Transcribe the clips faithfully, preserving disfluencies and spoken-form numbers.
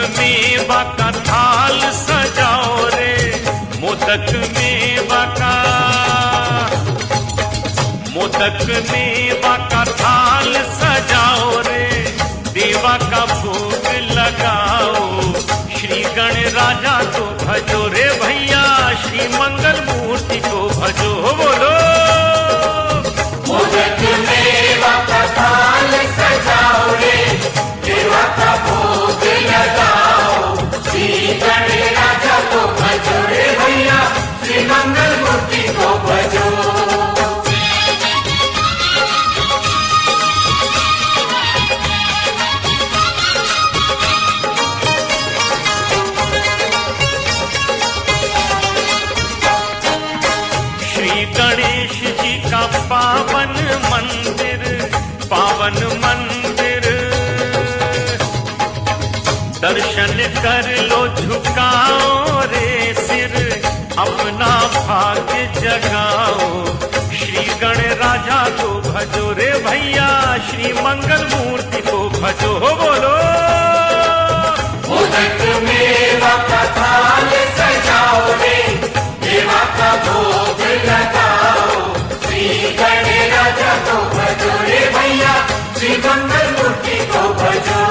मेवा का थाल सजाओ रे, मोदक मेवा का, मोदक मेवा का थाल सजाओ रे, देवा का भोग लगाओ। श्री गणराजा को भजो रे भैया, श्री मंगल मूर्ति को भजो। बोलो मोदक मेवा का थाल सजाओ रे, देवा का भोग लगाओ। श्री गणराजा को भजो रे भैया, श्री मंगल मूर्ति को भजो। गणेश जी का पावन मंदिर, पावन मंदिर, दर्शन कर लो झुकाओ रे सिर, अपना भाग्य जगाओ। श्री गणराजा को भजो रे भैया, श्री मंगल मूर्ति को भजो। बोलो मोदक मेवा का थाल सजाओ रे, देवा का भोग लगाओ। श्री गणराजा को भजो रे भैया, श्री मंगल मूर्ति को भजो।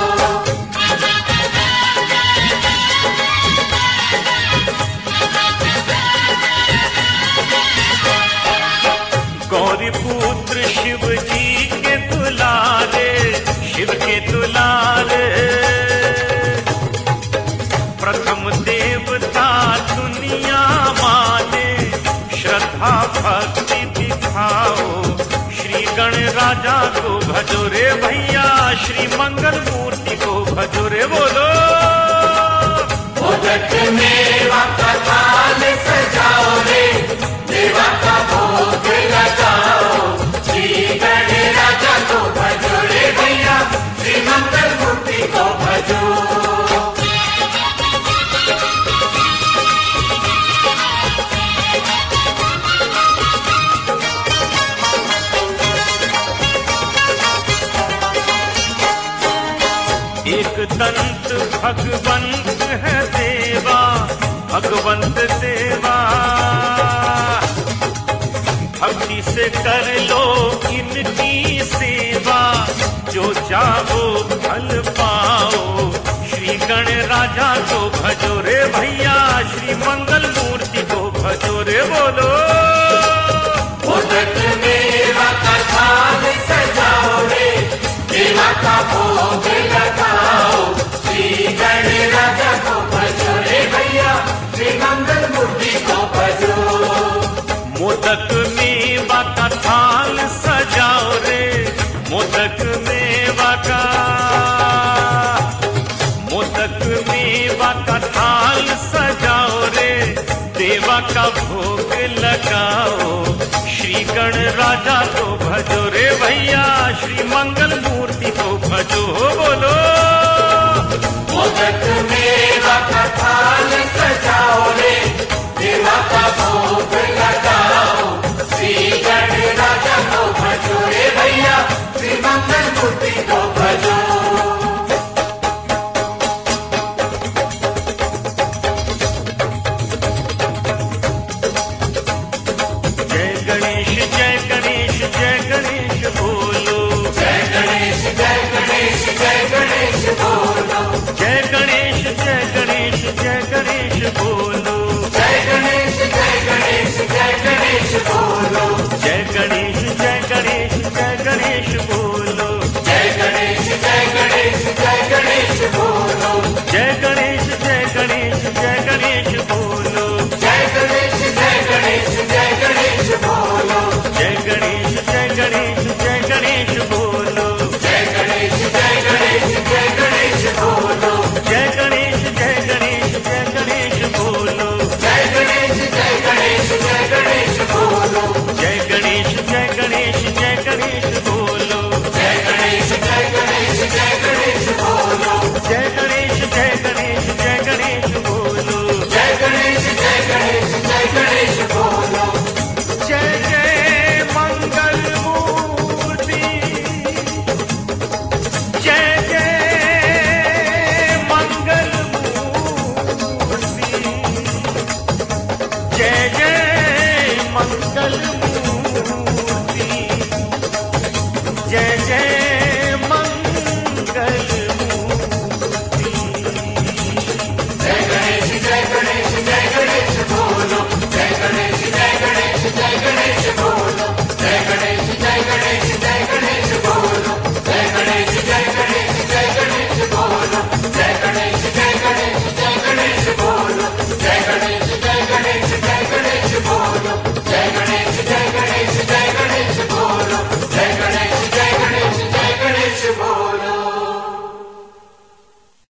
गौरी पुत्र शिव जी के दुलारे, शिव के दुलारे, प्रथम देवता दुनिया माने, श्रद्धा भक्ति दिखाओ। श्री गणराजा को भजो रे भैया, श्री मंगल मूर्ति को भजो रे। बोलो मोदक मेवा का थाल सजाओ रे, देवा का भोग लगाओ। श्री गणराजा को भजो रे भैया, श्री मंगल मूर्ति को भजो। एक दंत भगवंत है देवा, भगवंत देवा, भक्ति से कर लो इनकी सेवा, जो चाहो फल पाओ। श्री गणराजा को भजो रे भैया, श्री मंगल मूर्ति को भजो रे। बोलो मोदक मेवा का थाल सजाओ रे, देवा का भोग लगाओ। श्री गणराजा को भजो रे भैया, श्री मंगल मूर्ति को भजो। मोदक मेवा का थाल सजाओ रे, मोदक मेवा का, मोदक मेवा का थाल सजाओ रे, देवा का भोग लगाओ। श्री गणराजा को भजो रे भैया, श्री मंगल मूर्ति को भजो। बोलो